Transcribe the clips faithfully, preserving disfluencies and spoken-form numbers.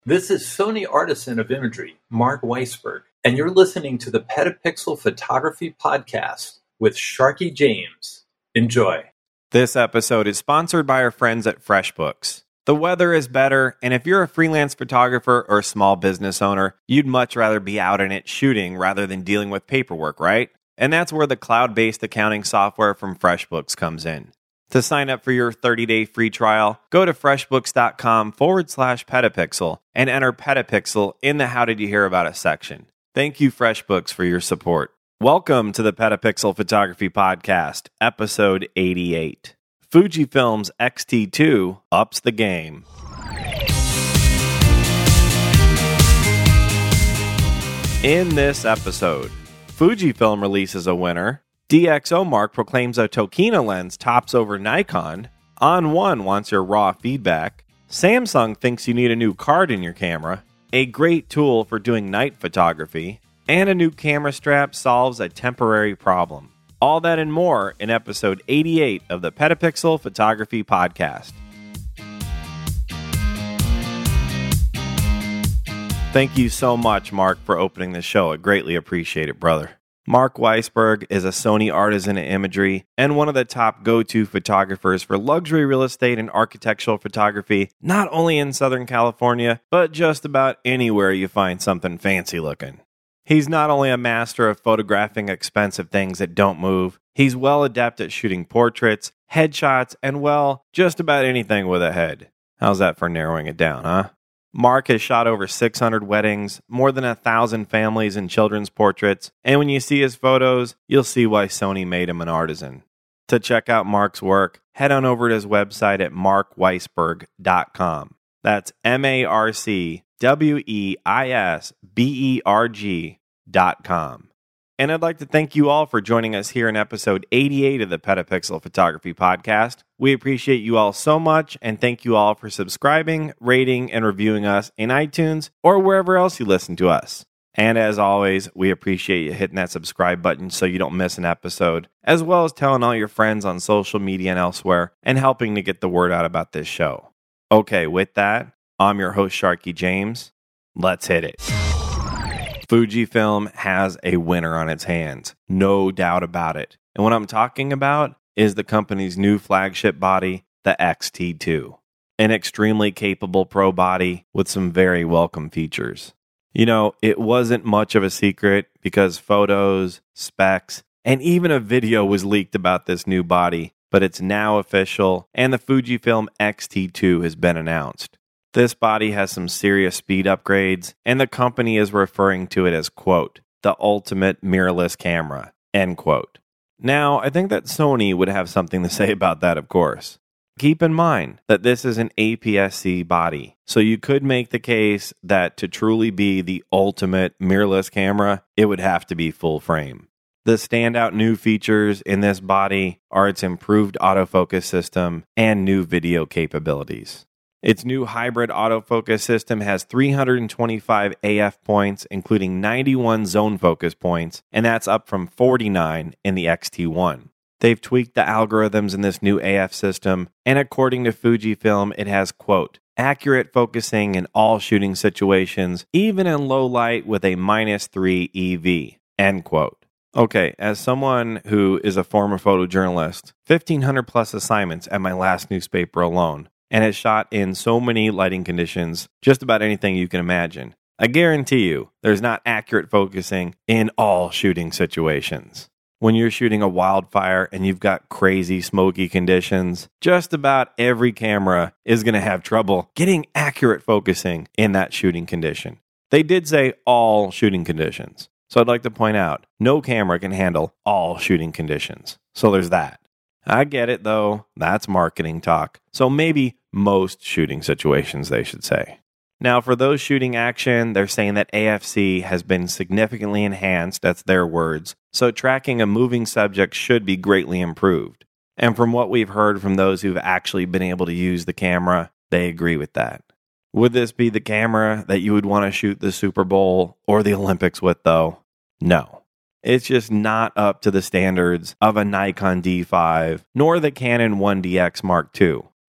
This is Sony Artisan of Imagery, Mark Weisberg, and you're listening to the Petapixel Photography Podcast with Sharky James. Enjoy. This episode is sponsored by our friends at FreshBooks. The weather is better, and if you're a freelance photographer or small business owner, you'd much rather be out in it shooting rather than dealing with paperwork, right? And that's where the cloud-based accounting software from FreshBooks comes in. To sign up for your thirty-day free trial, go to freshbooks.com forward slash petapixel and enter petapixel in the How Did You Hear About Us section. Thank you, FreshBooks, for your support. Welcome to the Petapixel Photography Podcast, episode eighty-eight. Fujifilm's X T two ups the game. In this episode, Fujifilm releases a winner, DxOMark proclaims a Tokina lens tops over Nikon, On One wants your raw feedback, Samsung thinks you need a new card in your camera, a great tool for doing night photography, and a new camera strap solves a temporary problem. All that and more in episode eighty-eight of the Petapixel Photography Podcast. Thank you so much, Mark, for opening the show. I greatly appreciate it, brother. Mark Weisberg is a Sony Artisan of Imagery and one of the top go-to photographers for luxury real estate and architectural photography, not only in Southern California, but just about anywhere you find something fancy looking. He's not only a master of photographing expensive things that don't move, he's well adept at shooting portraits, headshots, and well, just about anything with a head. How's that for narrowing it down, huh? Mark has shot over six hundred weddings, more than one thousand families and children's portraits, and when you see his photos, you'll see why Sony made him an artisan. To check out Mark's work, head on over to his website at mark weisberg dot com. That's M A R C W E I S B E R G dot com. And I'd like to thank you all for joining us here in episode eighty-eight of the Petapixel Photography Podcast. We appreciate you all so much, and thank you all for subscribing, rating, and reviewing us in iTunes or wherever else you listen to us. And as always, we appreciate you hitting that subscribe button so you don't miss an episode, as well as telling all your friends on social media and elsewhere, and helping to get the word out about this show. Okay, with that, I'm your host, Sharky James. Let's hit it. Fujifilm has a winner on its hands, no doubt about it. And what I'm talking about is the company's new flagship body, the X T two. An extremely capable pro body with some very welcome features. You know, it wasn't much of a secret because photos, specs, and even a video was leaked about this new body, but it's now official and the Fujifilm X T two has been announced. This body has some serious speed upgrades, and the company is referring to it as, quote, the ultimate mirrorless camera, end quote. Now, I think that Sony would have something to say about that, of course. Keep in mind that this is an A P S C body, so you could make the case that to truly be the ultimate mirrorless camera, it would have to be full frame. The standout new features in this body are its improved autofocus system and new video capabilities. Its new hybrid autofocus system has three hundred twenty-five A F points, including ninety-one zone focus points, and that's up from forty-nine in the X T one. They've tweaked the algorithms in this new A F system, and according to Fujifilm, it has, quote, accurate focusing in all shooting situations, even in low light with a minus three E V, end quote. Okay, as someone who is a former photojournalist, fifteen hundred plus assignments at my last newspaper alone, and has shot in so many lighting conditions, just about anything you can imagine. I guarantee you, there's not accurate focusing in all shooting situations. When you're shooting a wildfire and you've got crazy smoky conditions, just about every camera is going to have trouble getting accurate focusing in that shooting condition. They did say all shooting conditions. So I'd like to point out, no camera can handle all shooting conditions. So there's that. I get it, though. That's marketing talk. So maybe most shooting situations, they should say. Now, for those shooting action, they're saying that A F C has been significantly enhanced, that's their words, so tracking a moving subject should be greatly improved. And from what we've heard from those who've actually been able to use the camera, they agree with that. Would this be the camera that you would want to shoot the Super Bowl or the Olympics with, though? No. It's just not up to the standards of a Nikon D five, nor the Canon one D X Mark two.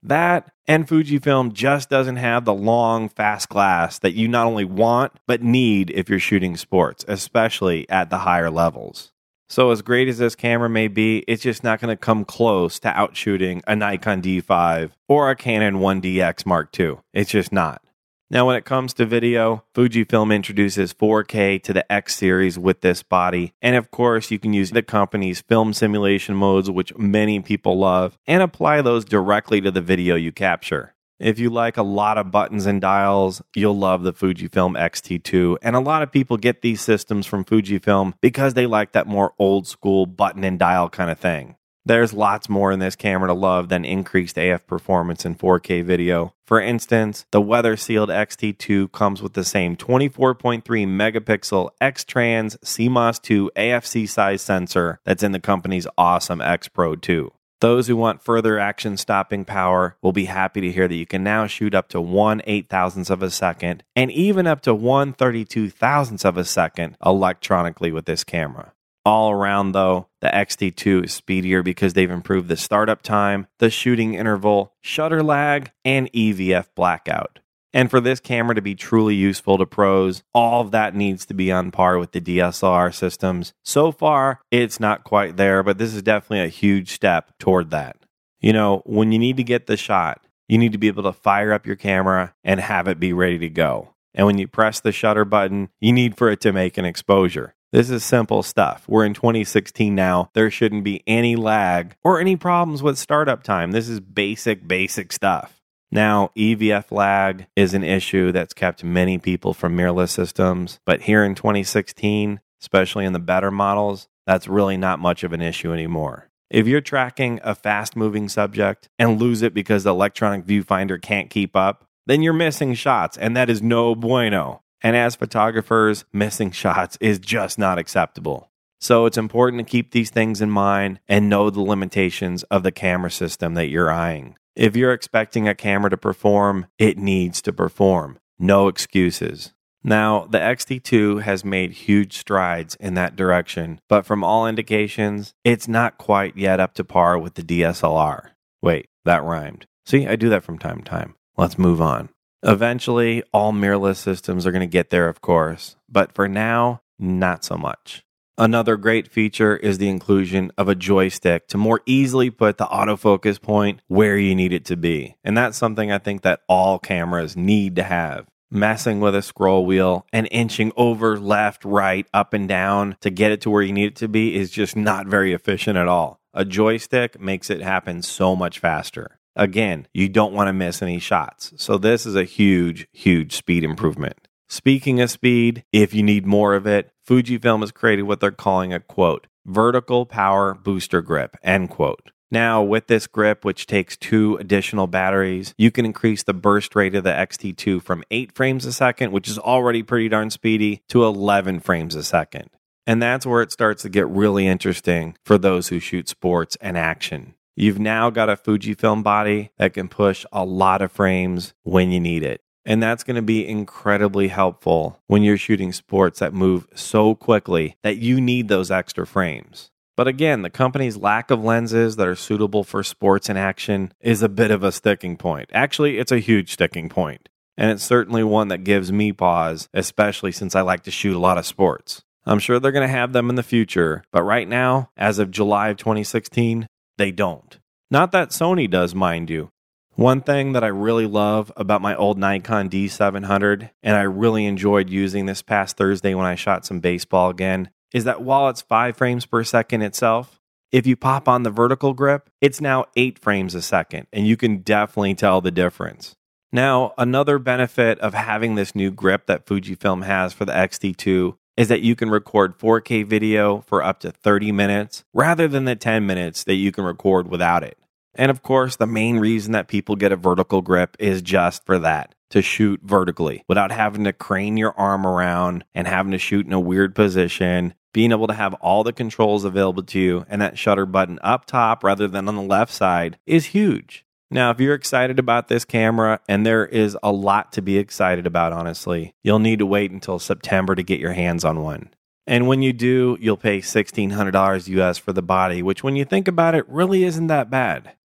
That and Fujifilm just doesn't have the long, fast glass that you not only want, but need if you're shooting sports, especially at the higher levels. So as great as this camera may be, it's just not going to come close to outshooting a Nikon D five or a Canon one D X Mark two. It's just not. Now, when it comes to video, Fujifilm introduces four K to the X series with this body. And of course, you can use the company's film simulation modes, which many people love, and apply those directly to the video you capture. If you like a lot of buttons and dials, you'll love the Fujifilm X T two. And a lot of people get these systems from Fujifilm because they like that more old school button and dial kind of thing. There's lots more in this camera to love than increased A F performance in four K video. For instance, the weather-sealed X T two comes with the same twenty-four point three megapixel X-Trans C MOS two A F C size sensor that's in the company's awesome X Pro two. Those who want further action stopping power will be happy to hear that you can now shoot up to one eight thousandths of a second and even up to one thirty-two thousandths of a second electronically with this camera. All around, though, the X T two is speedier because they've improved the startup time, the shooting interval, shutter lag, and E V F blackout. And for this camera to be truly useful to pros, all of that needs to be on par with the D S L R systems. So far, it's not quite there, but this is definitely a huge step toward that. You know, when you need to get the shot, you need to be able to fire up your camera and have it be ready to go. And when you press the shutter button, you need for it to make an exposure. This is simple stuff. We're in twenty sixteen now. There shouldn't be any lag or any problems with startup time. This is basic, basic stuff. Now, E V F lag is an issue that's kept many people from mirrorless systems, but here in twenty sixteen, especially in the better models, that's really not much of an issue anymore. If you're tracking a fast-moving subject and lose it because the electronic viewfinder can't keep up, then you're missing shots, and that is no bueno. And as photographers, missing shots is just not acceptable. So it's important to keep these things in mind and know the limitations of the camera system that you're eyeing. If you're expecting a camera to perform, it needs to perform. No excuses. Now, the X T two has made huge strides in that direction, but from all indications, it's not quite yet up to par with the D S L R. Wait, that rhymed. See, I do that from time to time. Let's move on. Eventually, all mirrorless systems are going to get there, of course, but for now, not so much. Another great feature is the inclusion of a joystick to more easily put the autofocus point where you need it to be. And that's something I think that all cameras need to have. Messing with a scroll wheel and inching over left, right, up and down to get it to where you need it to be is just not very efficient at all. A joystick makes it happen so much faster. Again, you don't want to miss any shots. So this is a huge, huge speed improvement. Speaking of speed, if you need more of it, Fujifilm has created what they're calling a, quote, vertical power booster grip, end quote. Now, with this grip, which takes two additional batteries, you can increase the burst rate of the X T two from eight frames a second, which is already pretty darn speedy, to eleven frames a second. And that's where it starts to get really interesting for those who shoot sports and action. You've now got a Fujifilm body that can push a lot of frames when you need it. And that's going to be incredibly helpful when you're shooting sports that move so quickly that you need those extra frames. But again, the company's lack of lenses that are suitable for sports and action is a bit of a sticking point. Actually, it's a huge sticking point. And it's certainly one that gives me pause, especially since I like to shoot a lot of sports. I'm sure they're going to have them in the future, but right now, as of July of twenty sixteen, they don't. Not that Sony does, mind you. One thing that I really love about my old Nikon D seven hundred, and I really enjoyed using this past Thursday when I shot some baseball again, is that while it's five frames per second itself, if you pop on the vertical grip, it's now eight frames a second, and you can definitely tell the difference. Now, another benefit of having this new grip that Fujifilm has for the X T two is that you can record four K video for up to thirty minutes rather than the ten minutes that you can record without it. And of course, the main reason that people get a vertical grip is just for that, to shoot vertically without having to crane your arm around and having to shoot in a weird position, being able to have all the controls available to you and that shutter button up top rather than on the left side is huge. Now, if you're excited about this camera, and there is a lot to be excited about, honestly, you'll need to wait until September to get your hands on one. And when you do, you'll pay sixteen hundred dollars U S for the body, which when you think about it, really isn't that bad.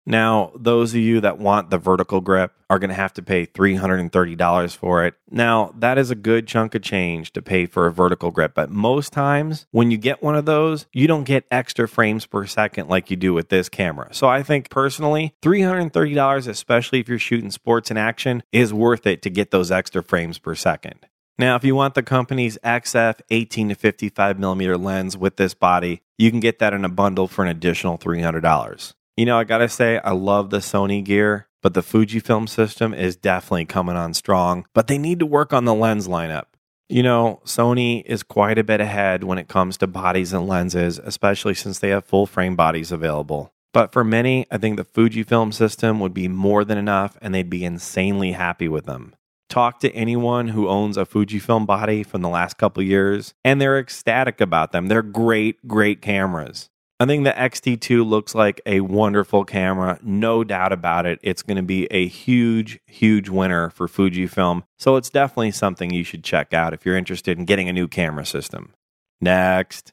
Now, those of you that want the vertical grip are going to have to pay three hundred thirty dollars for it. Now, that is a good chunk of change to pay for a vertical grip, but most times when you get one of those, you don't get extra frames per second like you do with this camera. So I think personally, three hundred thirty dollars, especially if you're shooting sports in action, is worth it to get those extra frames per second. Now, if you want the company's X F eighteen to fifty-five millimeter lens with this body, you can get that in a bundle for an additional three hundred dollars. You know, I gotta say, I love the Sony gear, but the Fujifilm system is definitely coming on strong, but they need to work on the lens lineup. You know, Sony is quite a bit ahead when it comes to bodies and lenses, especially since they have full frame bodies available. But for many, I think the Fujifilm system would be more than enough and they'd be insanely happy with them. Talk to anyone who owns a Fujifilm body from the last couple years, and they're ecstatic about them. They're great, great cameras. I think the X T two looks like a wonderful camera, no doubt about it. It's going to be a huge, huge winner for Fujifilm, so it's definitely something you should check out if you're interested in getting a new camera system. Next.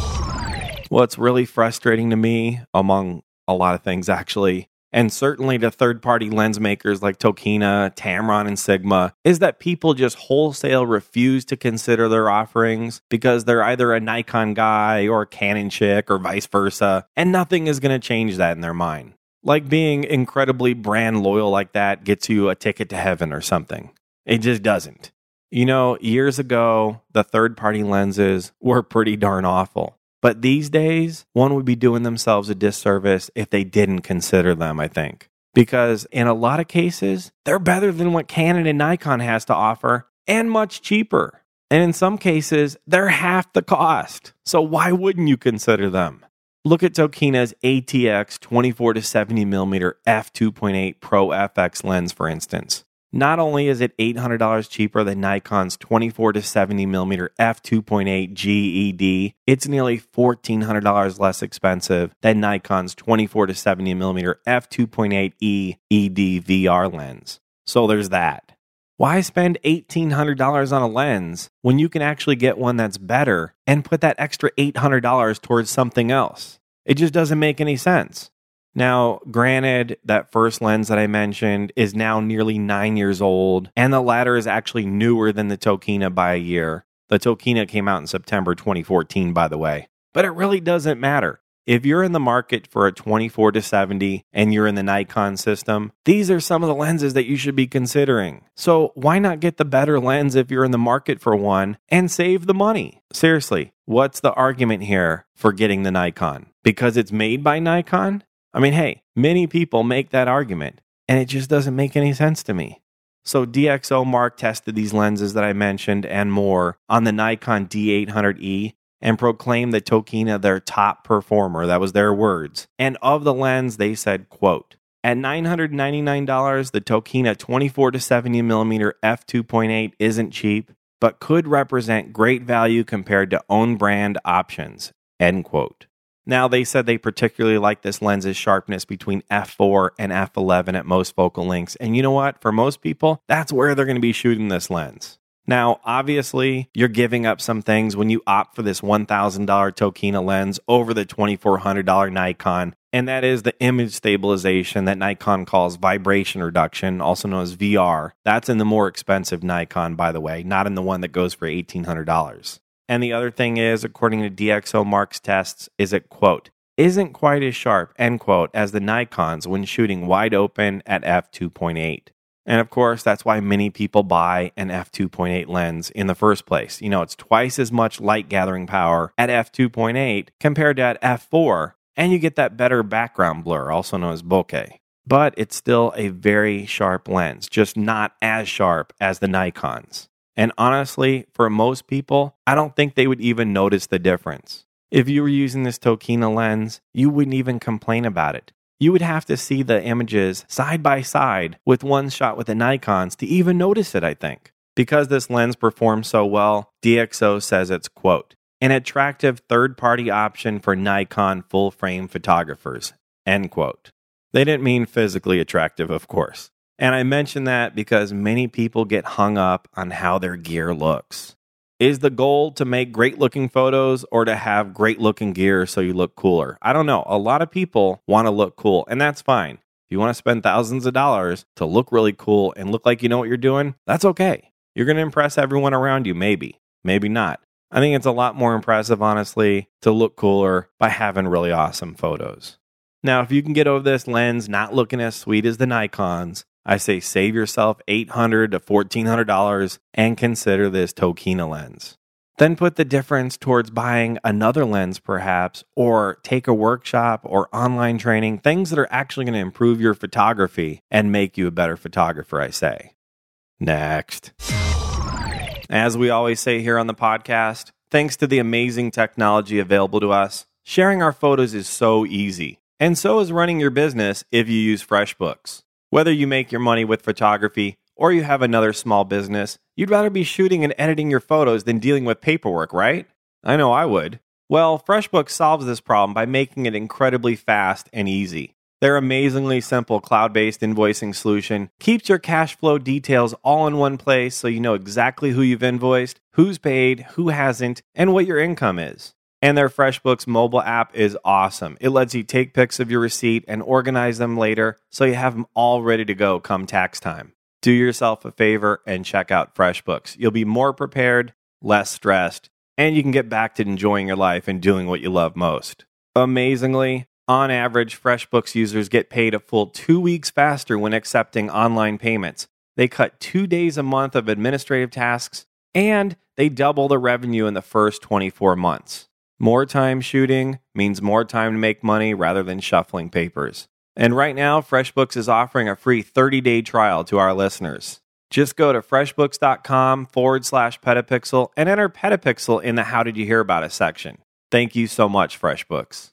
What's really frustrating to me, among a lot of things actually, and certainly to third-party lens makers like Tokina, Tamron, and Sigma, is that people just wholesale refuse to consider their offerings because they're either a Nikon guy or a Canon chick or vice versa, and nothing is going to change that in their mind. Like being incredibly brand loyal like that gets you a ticket to heaven or something. It just doesn't. You know, years ago, the third-party lenses were pretty darn awful. But these days, one would be doing themselves a disservice if they didn't consider them, I think. Because in a lot of cases, they're better than what Canon and Nikon has to offer, and much cheaper. And in some cases, they're half the cost. So why wouldn't you consider them? Look at Tokina's A T X twenty-four to seventy millimeter f two point eight Pro F X lens, for instance. Not only is it eight hundred dollars cheaper than Nikon's twenty-four to seventy millimeter f two point eight G E D, it's nearly fourteen hundred dollars less expensive than Nikon's twenty-four to seventy millimeter f two point eight E E D V R lens. So there's that. Why spend eighteen hundred dollars on a lens when you can actually get one that's better and put that extra eight hundred dollars towards something else? It just doesn't make any sense. Now, granted, that first lens that I mentioned is now nearly nine years old, and the latter is actually newer than the Tokina by a year. The Tokina came out in September twenty fourteen, by the way. But it really doesn't matter. If you're in the market for a twenty-four to seventy and you're in the Nikon system, these are some of the lenses that you should be considering. So why not get the better lens if you're in the market for one and save the money? Seriously, what's the argument here for getting the Nikon? Because it's made by Nikon? I mean, hey, many people make that argument, and it just doesn't make any sense to me. So D X O Mark tested these lenses that I mentioned and more on the Nikon D eight hundred E and proclaimed the Tokina their top performer. That was their words. And of the lens, they said, quote, at nine hundred ninety-nine dollars, the Tokina twenty-four to seventy millimeter f two point eight isn't cheap, but could represent great value compared to own brand options, end quote. Now, they said they particularly like this lens's sharpness between f four and f eleven at most focal lengths. And you know what? For most people, that's where they're going to be shooting this lens. Now, obviously, you're giving up some things when you opt for this one thousand dollars Tokina lens over the twenty-four hundred dollars Nikon, and that is the image stabilization that Nikon calls vibration reduction, also known as V R. That's in the more expensive Nikon, by the way, not in the one that goes for eighteen hundred dollars. And the other thing is, according to D X O Mark's tests, is it, quote, isn't quite as sharp, end quote, as the Nikons when shooting wide open at f two point eight. And of course, that's why many people buy an f two point eight lens in the first place. You know, it's twice as much light gathering power at f two point eight compared to at f four, and you get that better background blur, also known as bokeh. But it's still a very sharp lens, just not as sharp as the Nikons. And honestly, for most people, I don't think they would even notice the difference. If you were using this Tokina lens, you wouldn't even complain about it. You would have to see the images side by side with one shot with the Nikons to even notice it, I think. Because this lens performs so well, D X O says it's, quote, an attractive third-party option for Nikon full-frame photographers, end quote. They didn't mean physically attractive, of course. And I mention that because many people get hung up on how their gear looks. Is the goal to make great-looking photos or to have great-looking gear so you look cooler? I don't know. A lot of people want to look cool, and that's fine. If you want to spend thousands of dollars to look really cool and look like you know what you're doing, that's okay. You're going to impress everyone around you, maybe, maybe not. I think it's a lot more impressive, honestly, to look cooler by having really awesome photos. Now, if you can get over this lens not looking as sweet as the Nikons, I say save yourself eight hundred dollars to fourteen hundred dollars and consider this Tokina lens. Then put the difference towards buying another lens perhaps, or take a workshop or online training, things that are actually going to improve your photography and make you a better photographer, I say. Next. As we always say here on the podcast, thanks to the amazing technology available to us, sharing our photos is so easy. And so is running your business if you use FreshBooks. Whether you make your money with photography or you have another small business, you'd rather be shooting and editing your photos than dealing with paperwork, right? I know I would. Well, FreshBooks solves this problem by making it incredibly fast and easy. Their amazingly simple cloud-based invoicing solution keeps your cash flow details all in one place so you know exactly who you've invoiced, who's paid, who hasn't, and what your income is. And their FreshBooks mobile app is awesome. It lets you take pics of your receipt and organize them later so you have them all ready to go come tax time. Do yourself a favor and check out FreshBooks. You'll be more prepared, less stressed, and you can get back to enjoying your life and doing what you love most. Amazingly, on average, FreshBooks users get paid a full two weeks faster when accepting online payments. They cut two days a month of administrative tasks, and they double the revenue in the first twenty-four months. More time shooting means more time to make money rather than shuffling papers. And right now, FreshBooks is offering a free thirty-day trial to our listeners. Just go to freshbooks.com forward slash petapixel and enter petapixel in the How Did You Hear About Us section. Thank you so much, FreshBooks.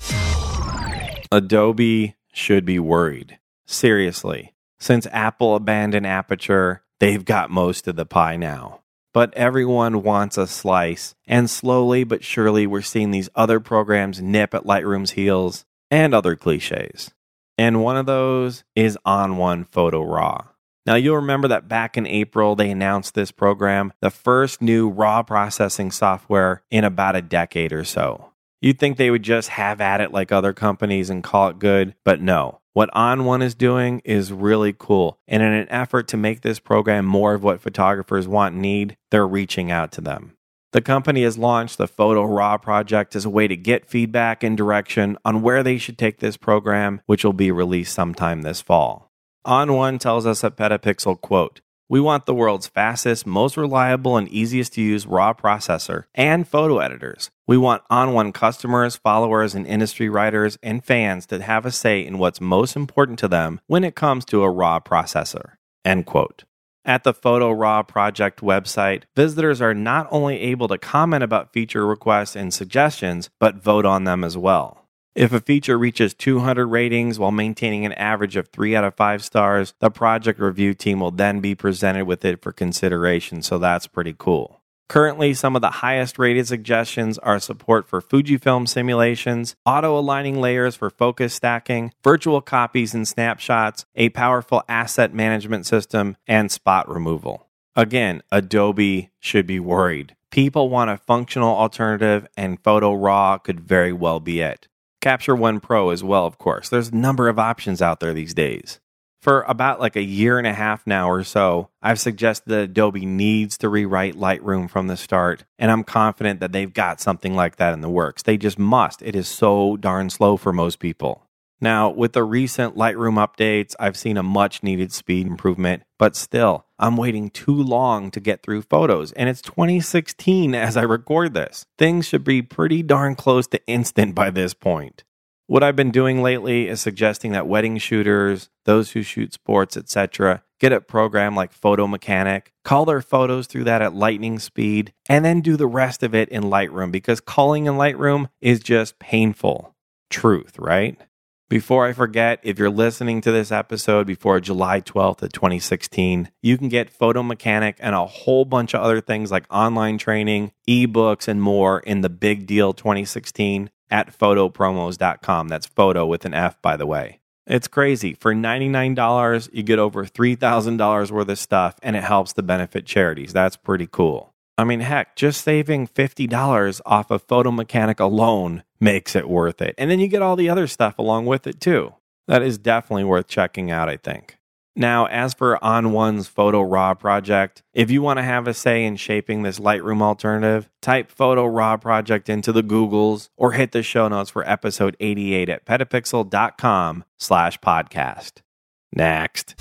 Adobe should be worried. Seriously. Since Apple abandoned Aperture, they've got most of the pie now. But everyone wants a slice, and slowly but surely we're seeing these other programs nip at Lightroom's heels and other cliches. And one of those is On One Photo Raw. Now, you'll remember that back in April, they announced this program, the first new RAW processing software in about a decade or so. You'd think they would just have at it like other companies and call it good, but no. What On One is doing is really cool, and in an effort to make this program more of what photographers want and need, they're reaching out to them. The company has launched the Photo Raw project as a way to get feedback and direction on where they should take this program, which will be released sometime this fall. On One tells us at Petapixel, quote, "We want the world's fastest, most reliable, and easiest to use RAW processor and photo editors. We want On One customers, followers, and industry writers and fans to have a say in what's most important to them when it comes to a RAW processor." End quote. At the Photo Raw project website, visitors are not only able to comment about feature requests and suggestions, but vote on them as well. If a feature reaches two hundred ratings while maintaining an average of three out of five stars, the project review team will then be presented with it for consideration, so that's pretty cool. Currently, some of the highest rated suggestions are support for Fujifilm simulations, auto-aligning layers for focus stacking, virtual copies and snapshots, a powerful asset management system, and spot removal. Again, Adobe should be worried. People want a functional alternative, and Photo Raw could very well be it. Capture One Pro as well, of course. There's a number of options out there these days. For about like a year and a half now or so, I've suggested that Adobe needs to rewrite Lightroom from the start, and I'm confident that they've got something like that in the works. They just must. It is so darn slow for most people. Now, with the recent Lightroom updates, I've seen a much needed speed improvement, but still, I'm waiting too long to get through photos, and it's twenty sixteen as I record this. Things should be pretty darn close to instant by this point. What I've been doing lately is suggesting that wedding shooters, those who shoot sports, et cetera, get a program like Photo Mechanic, call their photos through that at lightning speed, and then do the rest of it in Lightroom, because calling in Lightroom is just painful. Truth, right? Before I forget, if you're listening to this episode before July twelfth of twenty sixteen, you can get Photo Mechanic and a whole bunch of other things like online training, ebooks, and more in the Big Deal twenty sixteen at photopromos dot com. That's photo with an F, by the way. It's crazy. For ninety-nine dollars, you get over three thousand dollars worth of stuff, and it helps to benefit charities. That's pretty cool. I mean, heck, just saving fifty dollars off of Photo Mechanic alone makes it worth it. And then you get all the other stuff along with it, too. That is definitely worth checking out, I think. Now, as for ON1's Photo Raw project, if you want to have a say in shaping this Lightroom alternative, type Photo Raw project into the Googles or hit the show notes for episode eighty-eight at petapixel.com slash podcast. Next.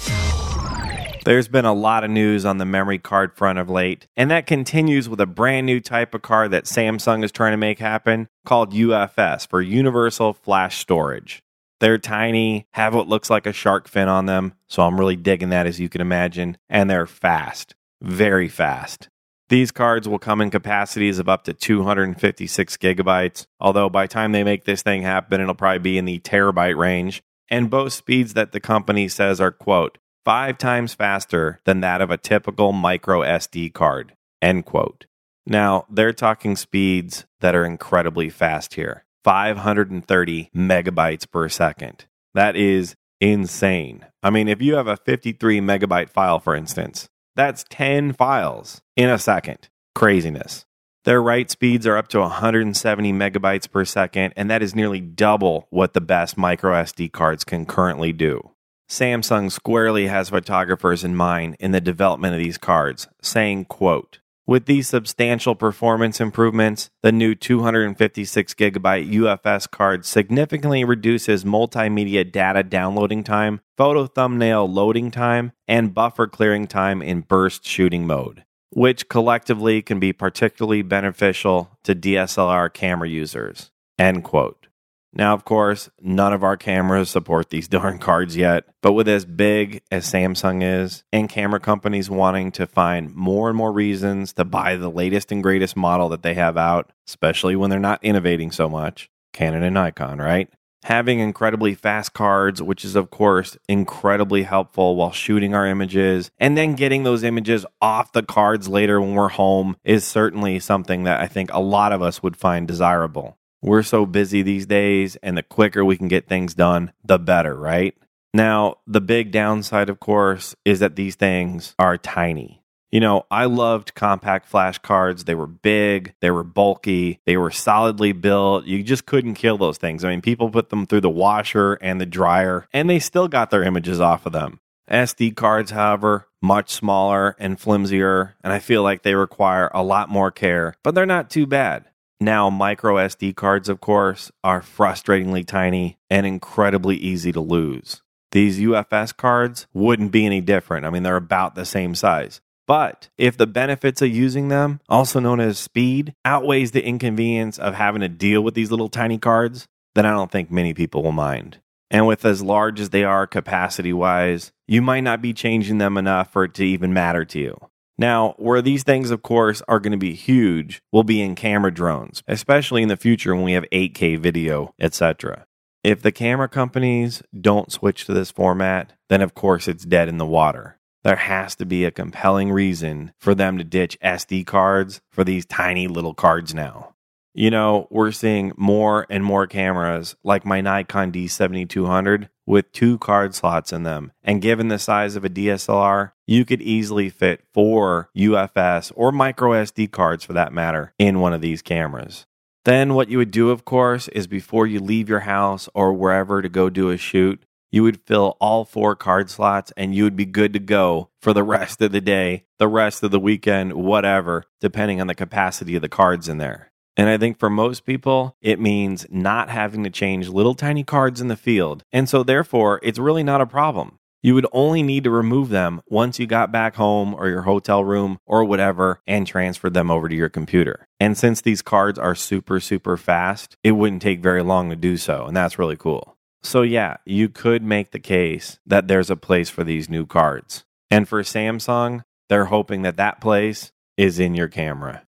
There's been a lot of news on the memory card front of late, and that continues with a brand new type of card that Samsung is trying to make happen called U F S for Universal Flash Storage. They're tiny, have what looks like a shark fin on them, so I'm really digging that as you can imagine, and they're fast, very fast. These cards will come in capacities of up to two hundred fifty-six gigabytes, although by the time they make this thing happen, it'll probably be in the terabyte range, and both speeds that the company says are, quote, five times faster than that of a typical micro S D card, end quote. Now, they're talking speeds that are incredibly fast here. five hundred thirty megabytes per second. That is insane. I mean, if you have a fifty-three megabyte file, for instance, that's ten files in a second. Craziness. Their write speeds are up to one hundred seventy megabytes per second, and that is nearly double what the best micro S D cards can currently do. Samsung squarely has photographers in mind in the development of these cards, saying, quote, with these substantial performance improvements, the new two hundred fifty-six gigabyte U F S card significantly reduces multimedia data downloading time, photo thumbnail loading time, and buffer clearing time in burst shooting mode, which collectively can be particularly beneficial to D S L R camera users, end quote. Now, of course, none of our cameras support these darn cards yet, but with as big as Samsung is, and camera companies wanting to find more and more reasons to buy the latest and greatest model that they have out, especially when they're not innovating so much, Canon and Nikon, right? Having incredibly fast cards, which is, of course, incredibly helpful while shooting our images, and then getting those images off the cards later when we're home is certainly something that I think a lot of us would find desirable. We're so busy these days, and the quicker we can get things done, the better, right? Now, the big downside, of course, is that these things are tiny. You know, I loved compact flash cards. They were big, they were bulky, they were solidly built. You just couldn't kill those things. I mean, people put them through the washer and the dryer, and they still got their images off of them. S D cards, however, much smaller and flimsier, and I feel like they require a lot more care, but they're not too bad. Now, micro S D cards, of course, are frustratingly tiny and incredibly easy to lose. These U F S cards wouldn't be any different. I mean, they're about the same size. But if the benefits of using them, also known as speed, outweighs the inconvenience of having to deal with these little tiny cards, then I don't think many people will mind. And with as large as they are capacity-wise, you might not be changing them enough for it to even matter to you. Now, where these things, of course, are going to be huge will be in camera drones, especially in the future when we have eight K video, et cetera. If the camera companies don't switch to this format, then of course it's dead in the water. There has to be a compelling reason for them to ditch S D cards for these tiny little cards now. You know, we're seeing more and more cameras like my Nikon D seventy-two hundred with two card slots in them. And given the size of a D S L R, you could easily fit four U F S or micro S D cards for that matter in one of these cameras. Then what you would do, of course, is before you leave your house or wherever to go do a shoot, you would fill all four card slots and you would be good to go for the rest of the day, the rest of the weekend, whatever, depending on the capacity of the cards in there. And I think for most people, it means not having to change little tiny cards in the field. And so therefore, it's really not a problem. You would only need to remove them once you got back home or your hotel room or whatever and transferred them over to your computer. And since these cards are super, super fast, it wouldn't take very long to do so. And that's really cool. So yeah, you could make the case that there's a place for these new cards. And for Samsung, they're hoping that that place is in your camera.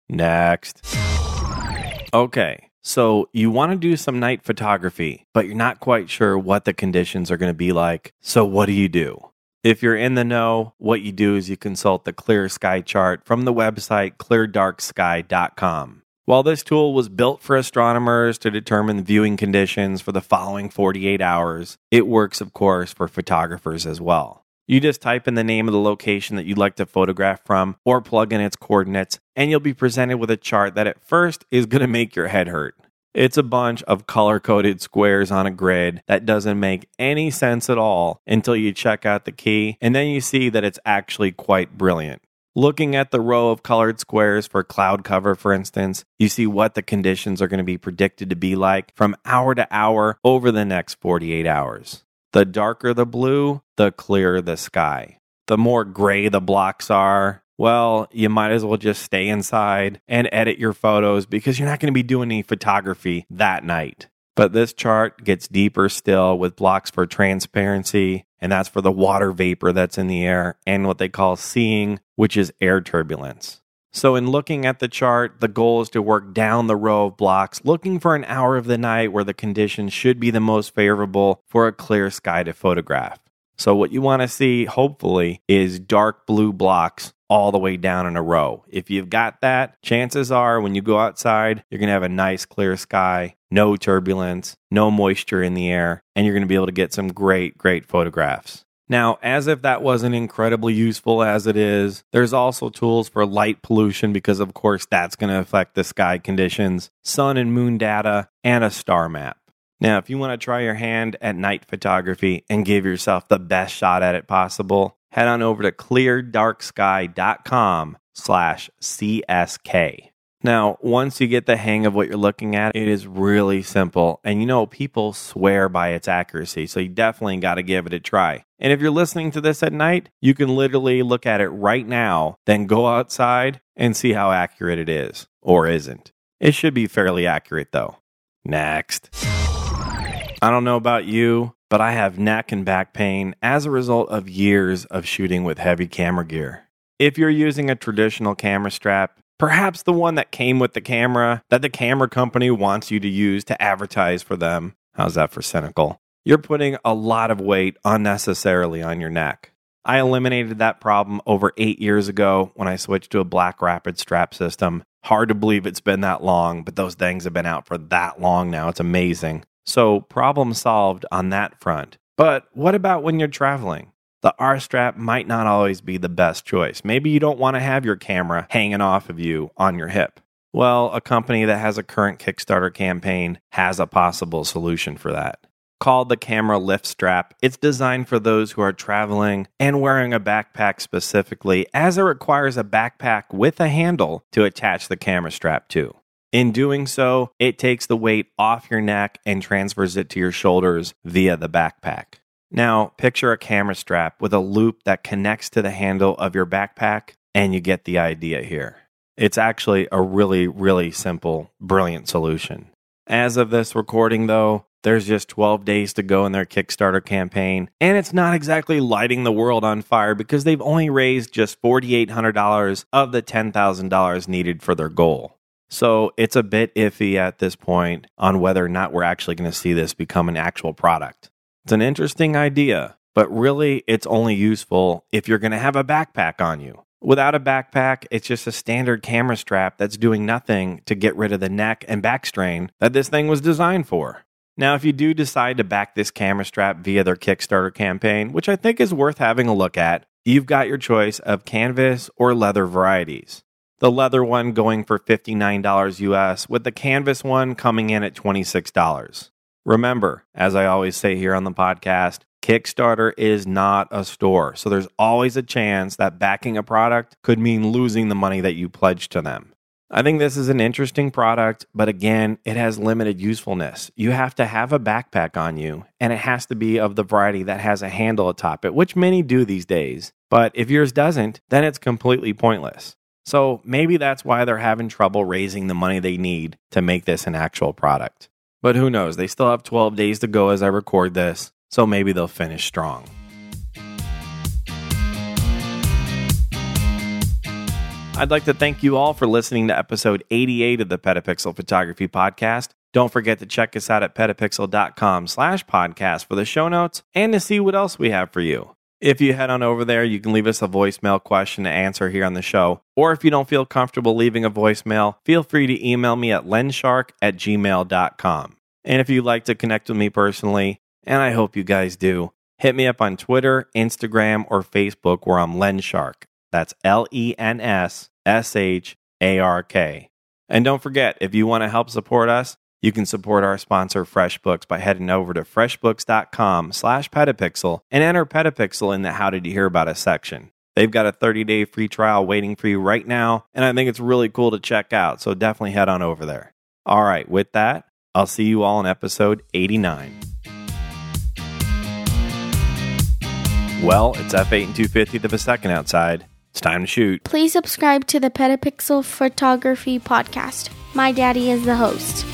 Next. Okay, so you want to do some night photography, but you're not quite sure what the conditions are going to be like. So what do you do? If you're in the know, what you do is you consult the Clear Sky chart from the website clear dark sky dot com. While this tool was built for astronomers to determine viewing conditions for the following forty-eight hours, it works, of course, for photographers as well. You just type in the name of the location that you'd like to photograph from or plug in its coordinates, and you'll be presented with a chart that at first is going to make your head hurt. It's a bunch of color-coded squares on a grid that doesn't make any sense at all until you check out the key, and then you see that it's actually quite brilliant. Looking at the row of colored squares for cloud cover, for instance, you see what the conditions are going to be predicted to be like from hour to hour over the next forty-eight hours. The darker the blue, the clearer the sky. The more gray the blocks are, well, you might as well just stay inside and edit your photos because you're not going to be doing any photography that night. But this chart gets deeper still with blocks for transparency, and that's for the water vapor that's in the air, and what they call seeing, which is air turbulence. So in looking at the chart, the goal is to work down the row of blocks, looking for an hour of the night where the conditions should be the most favorable for a clear sky to photograph. So what you want to see, hopefully, is dark blue blocks all the way down in a row. If you've got that, chances are when you go outside, you're going to have a nice clear sky, no turbulence, no moisture in the air, and you're going to be able to get some great, great photographs. Now, as if that wasn't incredibly useful as it is, there's also tools for light pollution because, of course, that's going to affect the sky conditions, sun and moon data, and a star map. Now, if you want to try your hand at night photography and give yourself the best shot at it possible, head on over to cleardarksky.com slash CSK. Now, once you get the hang of what you're looking at, it is really simple. And you know, people swear by its accuracy, so you definitely got to give it a try. And if you're listening to this at night, you can literally look at it right now, then go outside and see how accurate it is, or isn't. It should be fairly accurate, though. Next. I don't know about you, but I have neck and back pain as a result of years of shooting with heavy camera gear. If you're using a traditional camera strap, perhaps the one that came with the camera that the camera company wants you to use to advertise for them, how's that for cynical? You're putting a lot of weight unnecessarily on your neck. I eliminated that problem over eight years ago when I switched to a Black Rapid strap system. Hard to believe it's been that long, but those things have been out for that long now. It's amazing. So problem solved on that front. But what about when you're traveling? The R-strap might not always be the best choice. Maybe you don't want to have your camera hanging off of you on your hip. Well, a company that has a current Kickstarter campaign has a possible solution for that. Called the Camera Lift Strap, it's designed for those who are traveling and wearing a backpack specifically, as it requires a backpack with a handle to attach the camera strap to. In doing so, it takes the weight off your neck and transfers it to your shoulders via the backpack. Now, picture a camera strap with a loop that connects to the handle of your backpack, and you get the idea here. It's actually a really, really simple, brilliant solution. As of this recording, though, there's just twelve days to go in their Kickstarter campaign, and it's not exactly lighting the world on fire because they've only raised just four thousand eight hundred dollars of the ten thousand dollars needed for their goal. So it's a bit iffy at this point on whether or not we're actually going to see this become an actual product. It's an interesting idea, but really it's only useful if you're going to have a backpack on you. Without a backpack, it's just a standard camera strap that's doing nothing to get rid of the neck and back strain that this thing was designed for. Now, if you do decide to back this camera strap via their Kickstarter campaign, which I think is worth having a look at, you've got your choice of canvas or leather varieties. The leather one going for fifty-nine dollars U S, with the canvas one coming in at twenty-six dollars. Remember, as I always say here on the podcast, Kickstarter is not a store, so there's always a chance that backing a product could mean losing the money that you pledged to them. I think this is an interesting product, but again, it has limited usefulness. You have to have a backpack on you, and it has to be of the variety that has a handle atop it, which many do these days. But if yours doesn't, then it's completely pointless. So maybe that's why they're having trouble raising the money they need to make this an actual product. But who knows? They still have twelve days to go as I record this, so maybe they'll finish strong. I'd like to thank you all for listening to episode eighty-eight of the Petapixel Photography Podcast. Don't forget to check us out at petapixel.com slash podcast for the show notes and to see what else we have for you. If you head on over there, you can leave us a voicemail question to answer here on the show. Or if you don't feel comfortable leaving a voicemail, feel free to email me at lenshark at gmail dot com. And if you'd like to connect with me personally, and I hope you guys do, hit me up on Twitter, Instagram, or Facebook where I'm Lenshark. That's L E N S S H A R K. And don't forget, if you want to help support us, You can support our sponsor, FreshBooks, by heading over to freshbooks.com slash petapixel and enter Petapixel in the How Did You Hear About Us section. They've got a thirty-day free trial waiting for you right now, and I think it's really cool to check out, so definitely head on over there. All right, with that, I'll see you all in episode eighty-nine. Well, it's F eight and two fiftieth of a second outside. It's time to shoot. Please subscribe to the Petapixel Photography Podcast. My daddy is the host.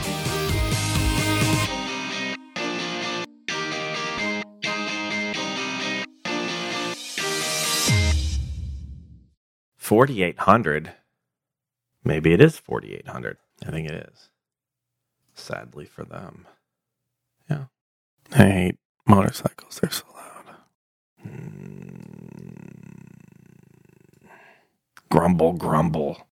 forty-eight hundred. Maybe it is forty-eight hundred. I think it is. Sadly for them. Yeah. I hate motorcycles. They're so loud. Mm. Grumble, grumble.